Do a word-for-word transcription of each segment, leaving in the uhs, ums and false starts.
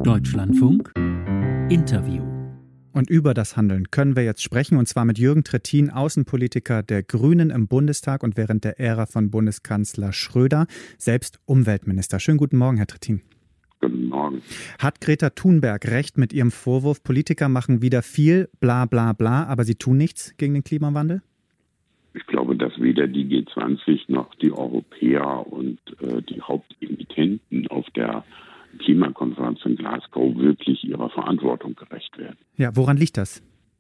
Deutschlandfunk Interview. Und über das Handeln können wir jetzt sprechen, und zwar mit Jürgen Trittin, Außenpolitiker der Grünen im Bundestag und während der Ära von Bundeskanzler Schröder, selbst Umweltminister. Schönen guten Morgen, Herr Trittin. Guten Morgen. Hat Greta Thunberg recht mit ihrem Vorwurf, Politiker machen wieder viel, bla bla bla, aber sie tun nichts gegen den Klimawandel? Ich glaube, dass weder die G zwanzig noch die Europäer und äh, die Hauptemittenten auf der Klimakonferenz in Glasgow wirklich ihrer Verantwortung gerecht werden. Ja, woran liegt das?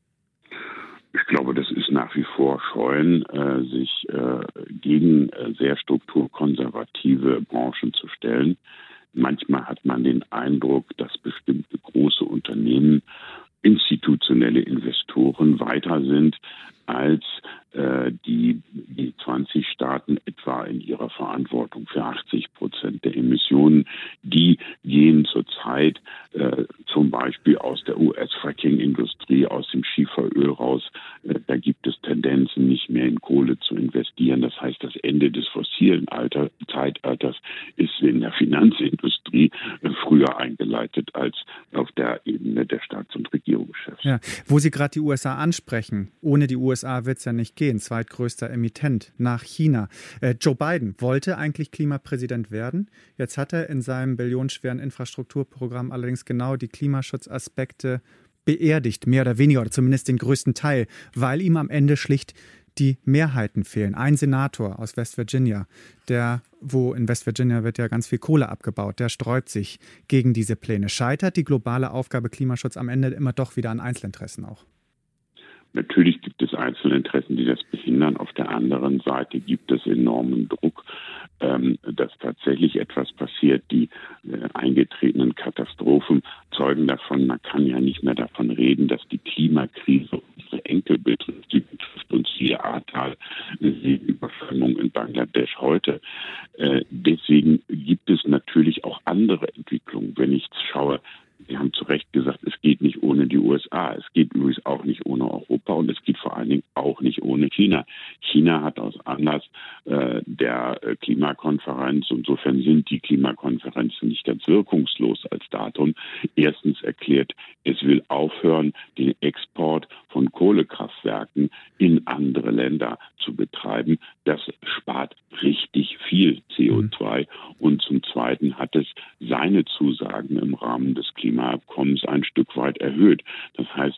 Ich glaube, das ist nach wie vor Scheuen, äh, sich äh, gegen äh, sehr strukturkonservative Branchen zu stellen. Manchmal hat man den Eindruck, dass bestimmte große Unternehmen, institutionelle Investoren weiter sind als äh, die G zwanzig Staaten etwa in ihrer Verantwortung für achtzig Prozent der Emissionen. Die gehen zurzeit äh, zum Beispiel aus der U S-Fracking-Industrie, aus dem Schieferöl raus. Äh, da gibt es Tendenzen, nicht mehr in Kohle zu investieren. Das heißt, das Ende des fossilen Alter, Zeitalters ist in der Finanzindustrie äh, früher eingeleitet als auf der Ebene der Staats- und Regierungschefs. Ja, wo Sie gerade die U S A ansprechen, ohne die U S A wird es ja nicht gehen, zweitgrößter Emittent nach China. Äh, Joe Biden wollte eigentlich Klimapräsident werden. Jetzt hat er in seinem billionenschweren Infrastrukturprogramm allerdings genau die Klimaschutzaspekte beerdigt, mehr oder weniger, oder zumindest den größten Teil, weil ihm am Ende schlicht die Mehrheiten fehlen. Ein Senator aus West Virginia, der, wo in West Virginia wird ja ganz viel Kohle abgebaut, der sträubt sich gegen diese Pläne. Scheitert die globale Aufgabe Klimaschutz am Ende immer doch wieder an Einzelinteressen auch? Natürlich gibt es Einzelinteressen, die das behindern. Auf der anderen Seite gibt es enormen Druck, ähm, dass tatsächlich etwas passiert. Die äh, eingetretenen Katastrophen zeugen davon. Man kann ja nicht mehr davon reden, dass die Klimakrise unsere Enkel betrifft. Die betrifft uns hier Ahrtal, die Überschwemmung in Bangladesch heute. Äh, deswegen gibt es natürlich auch andere Entwicklungen. Wenn ich schaue, Sie haben zu Recht gesagt, es geht nicht ohne die U S A. Es geht übrigens auch nicht ohne Europa und es geht vor allen Dingen auch nicht ohne China. China hat aus Anlass äh, der äh, Klimakonferenz, insofern sind die Klimakonferenzen nicht ganz wirkungslos als Datum, erstens erklärt, es will aufhören, den Export von Kohlekraftwerken in andere Länder zu betreiben. Das spart richtig viel C O zwei. Mhm. Und zum Zweiten hat es seine Zusagen im Rahmen des Klimaabkommens ein Stück weit erhöht. Das heißt,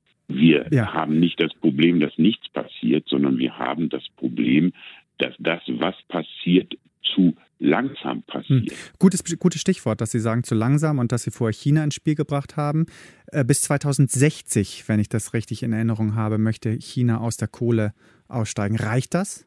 wir ja. haben nicht das Problem, dass nichts passiert, sondern wir haben das Problem, dass das, was passiert, zu langsam passiert. Hm. Gutes, gutes Stichwort, dass Sie sagen, zu langsam und dass Sie vorher China ins Spiel gebracht haben. Äh, bis zweitausendsechzig, wenn ich das richtig in Erinnerung habe, möchte China aus der Kohle aussteigen. Reicht das?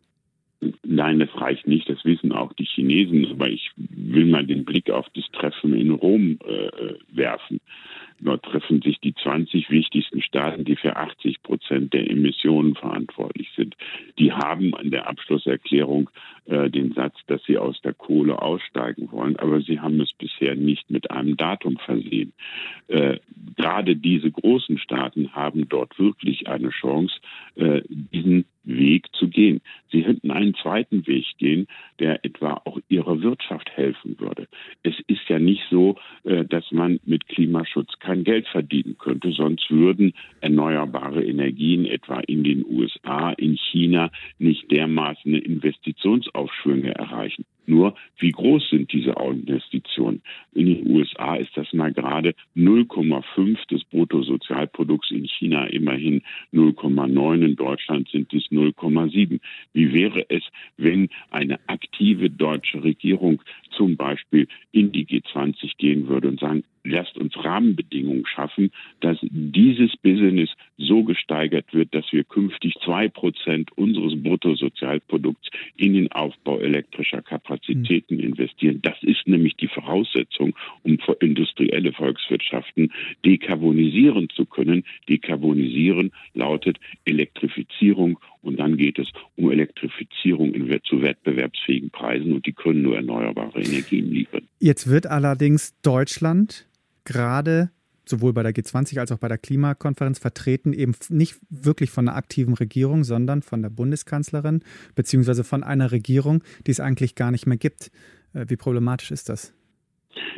Nein, das reicht nicht. Das wissen auch die Chinesen. Aber ich will mal den Blick auf das Treffen in Rom äh, werfen. Dort treffen sich die zwanzig wichtigsten Staaten, die für achtzig Prozent der Emissionen verantwortlich sind. Die haben an der Abschlusserklärung äh, den Satz, dass sie aus der Kohle aussteigen wollen, aber sie haben es bisher nicht mit einem Datum versehen. Äh, gerade diese großen Staaten haben dort wirklich eine Chance, äh, diesen Weg zu gehen. Sie hätten einen zweiten Weg gehen, der etwa auch ihrer Wirtschaft helfen würde. Es ist ja nicht so, äh, dass man mit Klimaschutz kein Geld verdienen könnte, sonst würden erneuerbare Energien etwa in den U S A, in China nicht dermaßen Investitionsaufschwünge erreichen. Nur, wie groß sind diese Investitionen? In den U S A ist das mal gerade null Komma fünf des Bruttosozialprodukts, in China immerhin null Komma neun, in Deutschland sind es null Komma sieben. Wie wäre es, wenn eine aktive deutsche Regierung zum Beispiel in die G zwanzig gehen würde und sagen, lasst uns Rahmenbedingungen schaffen, dass dieses Business so gesteigert wird, dass wir künftig zwei Prozent unseres Bruttosozialprodukts in den Aufbau elektrischer Kapazitäten investieren. Das ist nämlich die Voraussetzung, um industrielle Volkswirtschaften dekarbonisieren zu können. Dekarbonisieren lautet Elektrifizierung und dann geht es um Elektrifizierung in, zu wettbewerbsfähigen Preisen und die können nur erneuerbare Energien liefern. Jetzt wird allerdings Deutschland gerade sowohl bei der G zwanzig als auch bei der Klimakonferenz vertreten, eben nicht wirklich von einer aktiven Regierung, sondern von der Bundeskanzlerin, beziehungsweise von einer Regierung, die es eigentlich gar nicht mehr gibt. Wie problematisch ist das? Das ist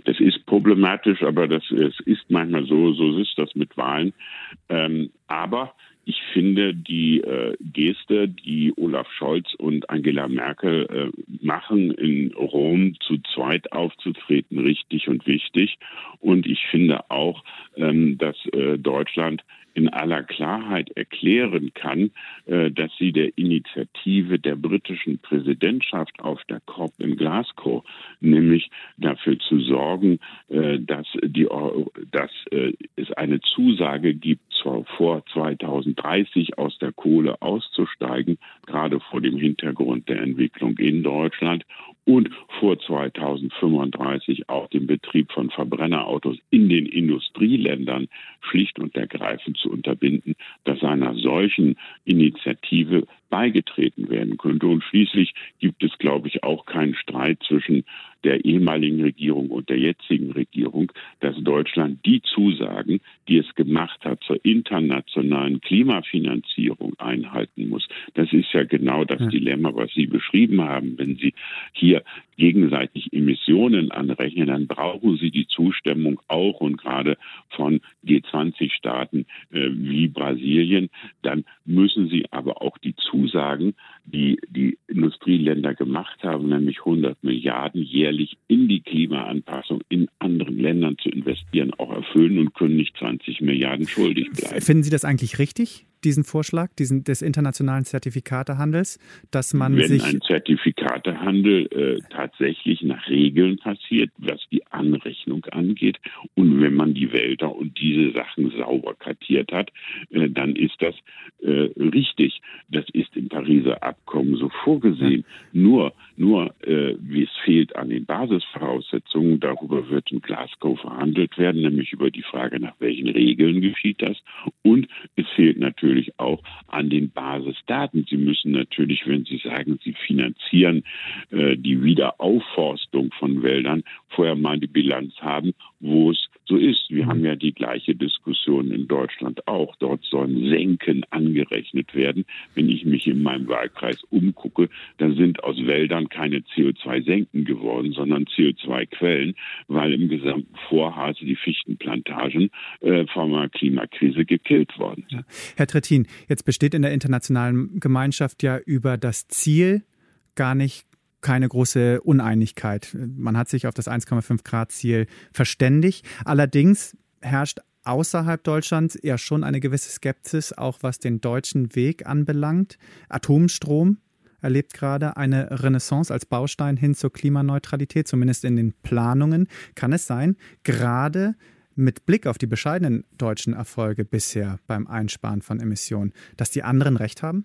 problematisch, aber das es ist manchmal so, so ist das mit Wahlen. Ähm, aber ich finde die äh, Geste, die Olaf Scholz und Angela Merkel äh, machen, in Rom zu zweit aufzutreten, richtig und wichtig. Und ich finde auch, ähm, dass äh, Deutschland in aller Klarheit erklären kann, äh, dass sie der Initiative der britischen Präsidentschaft auf der COP in Glasgow, nämlich dafür zu sorgen, äh, dass, die, dass äh, es eine Zusage gibt, zwar vor zweitausenddreißig aus der Kohle auszusteigen, gerade vor dem Hintergrund der Entwicklung in Deutschland, und vor zweitausendfünfunddreißig auch den Betrieb von Verbrennerautos in den Industrieländern schlicht und ergreifend zu unterbinden, dass einer solchen Initiative beigetreten werden könnte. Und schließlich gibt es, glaube ich, auch keinen Streit zwischen der ehemaligen Regierung und der jetzigen Regierung, dass Deutschland die Zusagen, die es gemacht hat, zur internationalen Klimafinanzierung einhalten muss. Das ist ja genau das ja. Dilemma, was Sie beschrieben haben. Wenn Sie hier gegenseitig Emissionen anrechnen, dann brauchen Sie die Zustimmung auch und gerade von G zwanzig Staaten äh, wie Brasilien. Dann müssen Sie aber auch die Zusagen, die die Industrieländer gemacht haben, nämlich hundert Milliarden jährlich in die Klimaanpassung in anderen Ländern zu investieren, auch erfüllen und können nicht zwanzig Milliarden schuldig bleiben. Finden Sie das eigentlich richtig, diesen Vorschlag diesen, des internationalen Zertifikatehandels, dass man Wenn sich... Wenn ein Zertifikatehandel äh, tatsächlich nach Regeln passiert, was die Anrechnung angeht, und wenn man die Wälder und diese Sachen sauber kartiert hat, äh, dann ist das äh, richtig. Das ist im Pariser Abkommen so vorgesehen. Ja. Nur, nur äh, wie es fehlt an den Basisvoraussetzungen, darüber wird in Glasgow verhandelt werden, nämlich über die Frage, nach welchen Regeln geschieht das. Und es fehlt natürlich auch an den Basisdaten. Sie müssen natürlich, wenn Sie sagen, Sie finanzieren äh, die Wiederaufforstung von Wäldern, vorher mal die Bilanz haben, wo es so ist. Wir haben ja die gleiche Diskussion in Deutschland auch. Dort sollen Senken angerechnet werden. Wenn ich mich in meinem Wahlkreis umgucke, dann sind aus Wäldern keine C O zwei Senken geworden, sondern C O zwei Quellen, weil im gesamten Vorharz die Fichtenplantagen äh, von der Klimakrise gekillt worden sind. Ja. Herr Trittin, jetzt besteht in der internationalen Gemeinschaft ja über das Ziel gar nicht keine große Uneinigkeit. Man hat sich auf das eins Komma fünf Grad Ziel verständigt. Allerdings herrscht außerhalb Deutschlands eher schon eine gewisse Skepsis, auch was den deutschen Weg anbelangt. Atomstrom erlebt gerade eine Renaissance als Baustein hin zur Klimaneutralität, zumindest in den Planungen. Kann es sein, gerade mit Blick auf die bescheidenen deutschen Erfolge bisher beim Einsparen von Emissionen, dass die anderen recht haben?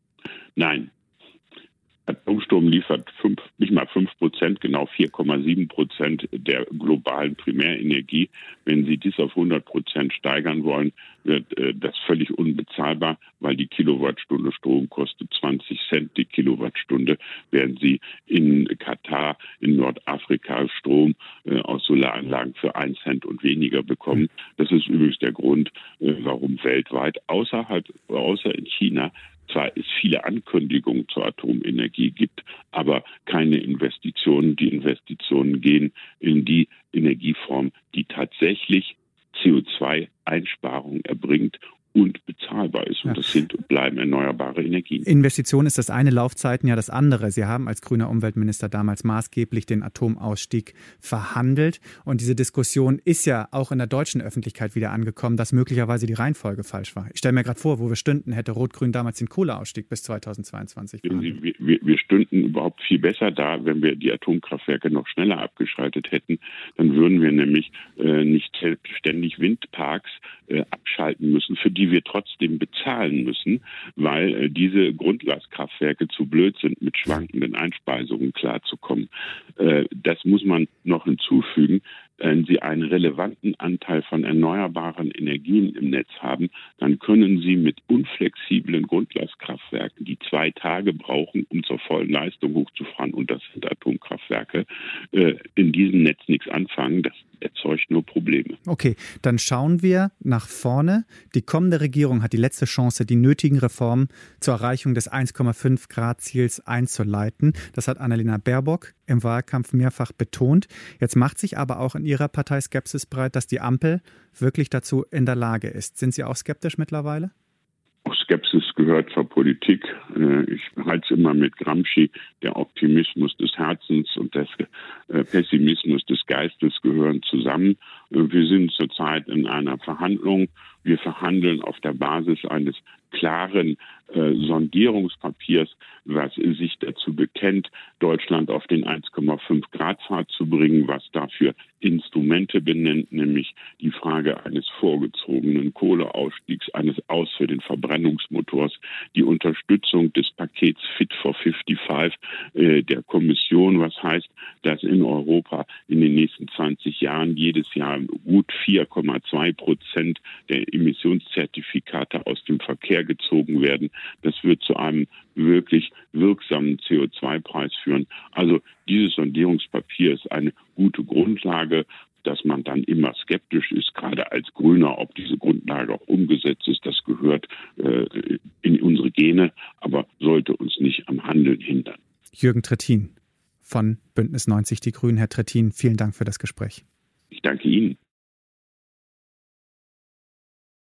Nein. Atomstrom liefert fünf, nicht mal fünf Prozent, genau vier Komma sieben Prozent der globalen Primärenergie. Wenn Sie dies auf hundert Prozent steigern wollen, wird äh, das völlig unbezahlbar, weil die Kilowattstunde Strom kostet zwanzig Cent die Kilowattstunde, während Sie in Katar, in Nordafrika Strom äh, aus Solaranlagen für einen Cent und weniger bekommen. Das ist übrigens der Grund, äh, warum weltweit außerhalb, außer in China, zwar es viele Ankündigungen zur Atomenergie gibt, aber keine Investitionen. Die Investitionen gehen in die Energieform, die tatsächlich C O zwei Einsparungen erbringt und bezahlbar ist. Und ja. das sind und bleiben erneuerbare Energien. Investition ist das eine, Laufzeiten ja das andere. Sie haben als grüner Umweltminister damals maßgeblich den Atomausstieg verhandelt. Und diese Diskussion ist ja auch in der deutschen Öffentlichkeit wieder angekommen, dass möglicherweise die Reihenfolge falsch war. Ich stelle mir gerade vor, wo wir stünden, hätte Rot-Grün damals den Kohleausstieg bis zweitausendzweiundzwanzig verhandelt. Wir, wir, wir stünden überhaupt viel besser da, wenn wir die Atomkraftwerke noch schneller abgeschaltet hätten. Dann würden wir nämlich äh, nicht ständig Windparks äh, abschalten müssen, für die wir trotzdem bezahlen müssen, weil äh, diese Grundlastkraftwerke zu blöd sind, mit schwankenden Einspeisungen klarzukommen. Äh, das muss man noch hinzufügen. Wenn Sie einen relevanten Anteil von erneuerbaren Energien im Netz haben, dann können Sie mit unflexiblen Grundlastkraftwerken, die zwei Tage brauchen, um zur vollen Leistung hochzufahren, und das sind Atomkraftwerke, äh, in diesem Netz nichts anfangen. Das erzeugt nur Probleme. Probleme. Okay, dann schauen wir nach vorne. Die kommende Regierung hat die letzte Chance, die nötigen Reformen zur Erreichung des eins Komma fünf Grad Ziels einzuleiten. Das hat Annalena Baerbock im Wahlkampf mehrfach betont. Jetzt macht sich aber auch in ihrer Partei Skepsis breit, dass die Ampel wirklich dazu in der Lage ist. Sind Sie auch skeptisch mittlerweile? Auch Skepsis gehört zur Politik. Ich halte es immer mit Gramsci, der Optimismus des Herzens und der Pessimismus des Geistes gehören zusammen. Wir sind zurzeit in einer Verhandlung. Wir verhandeln auf der Basis eines klaren äh, Sondierungspapiers, was sich dazu bekennt, Deutschland auf den eins Komma fünf Grad Pfad zu bringen, was dafür Instrumente benennt, nämlich die Frage eines vorgezogenen Kohleausstiegs, eines Aus für den Verbrennungsmotors, die Unterstützung des Pakets Fit for fünfundfünfzig äh, der Kommission, was heißt, dass in Europa in den nächsten zwanzig Jahren jedes Jahr gut vier Komma zwei Prozent der Emissionszertifikate aus dem Verkehr gezogen werden. Das wird zu einem wirklich wirksamen C O zwei Preis führen. Also dieses Sondierungspapier ist eine gute Grundlage, dass man dann immer skeptisch ist, gerade als Grüner, ob diese Grundlage auch umgesetzt ist. Das gehört äh, in unsere Gene, aber sollte uns nicht am Handeln hindern. Jürgen Trittin von Bündnis neunzig Die Grünen. Herr Trittin, vielen Dank für das Gespräch. Ich danke Ihnen.